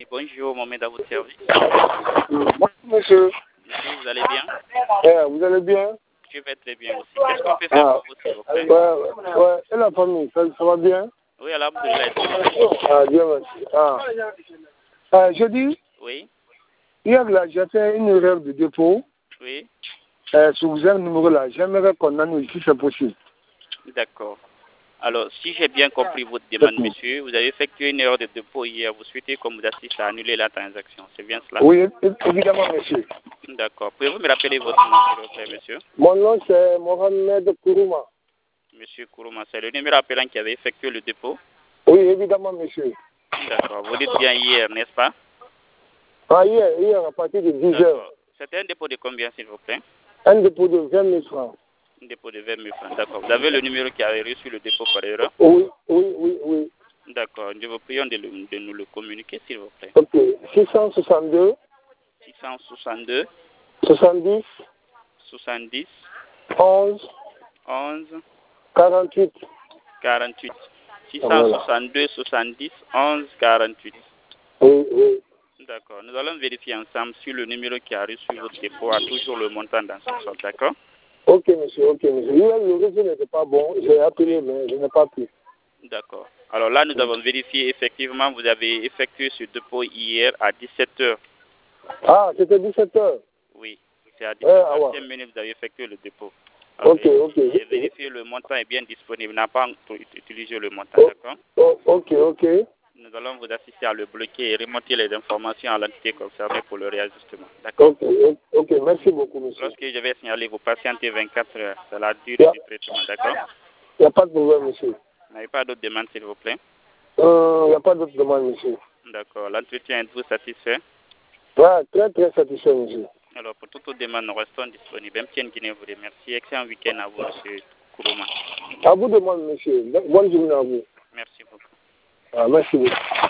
Bonjour, Mohamed, à votre service. Bonjour, monsieur. Monsieur, vous allez bien? Vous allez bien? Je vais très bien aussi. Qu'est-ce qu'on peut faire pour vous, s'il vous plaît? Ouais. Et la famille, ça va bien? Oui, alhamdoulilah. Bien, merci. Je dis, Oui, hier, là, j'ai fait une erreur de dépôt. oui, Si vous avez le numéro là, j'aimerais qu'on annule si c'est possible. d'accord. Alors, si j'ai bien compris votre demande, monsieur, vous avez effectué une erreur de dépôt hier. Vous souhaitez qu'on vous assiste à annuler la transaction. C'est bien cela? Oui, évidemment, monsieur. D'accord. Pouvez-vous me rappeler votre nom, s'il vous plaît, monsieur? Mon nom, c'est Mohamed Kourouma. Monsieur Kourouma, c'est le numéro appelant qui avait effectué le dépôt? Oui, évidemment, monsieur. D'accord. Vous dites bien hier, n'est-ce pas? Hier, à partir de 10 heures. C'était un dépôt de combien, s'il vous plaît? Un dépôt de 20 000 francs. Un dépôt de 20 000 francs. D'accord. Vous avez le numéro qui avait reçu le dépôt par erreur? Oui. D'accord. Nous vous prions de nous le communiquer, s'il vous plaît. Ok. 662. 662. 70. 70. 11. 11. 48. 48. 662, 70, 11, 48. Oui. D'accord. Nous allons vérifier ensemble si le numéro qui a reçu votre dépôt a toujours le montant dans son solde. D'accord? Ok, monsieur. Hier, le réseau n'était pas bon. J'ai appelé, mais je n'ai pas pu. D'accord. Alors là, nous avons vérifié, effectivement, vous avez effectué ce dépôt hier à 17h. Ah, c'était 17 heures. Oui, c'est à 17h, vous avez effectué le dépôt. Alors, Ok. j'ai vérifié, le montant est bien disponible. N'a pas utilisé le montant, d'accord? Ok. Nous allons vous assister à le bloquer et remonter les informations à l'entité concernée pour le réajustement. D'accord? Ok, merci beaucoup, monsieur. Lorsque je vais signaler, vous patientez 24 heures. C'est la durée du traitement, d'accord? Il n'y a pas de problème, monsieur. Vous n'avez pas d'autres demandes, s'il vous plaît? Il n'y a pas d'autre demande, monsieur. D'accord. L'entretien, êtes-vous satisfait? Ouais, très satisfait, monsieur. Alors, pour toute demande, nous restons disponibles. MTN Guinée vous remercie. Excellent week-end à vous, monsieur Kourouma. À vous demande, monsieur. Bonne journée à vous. Merci beaucoup. Merci beaucoup.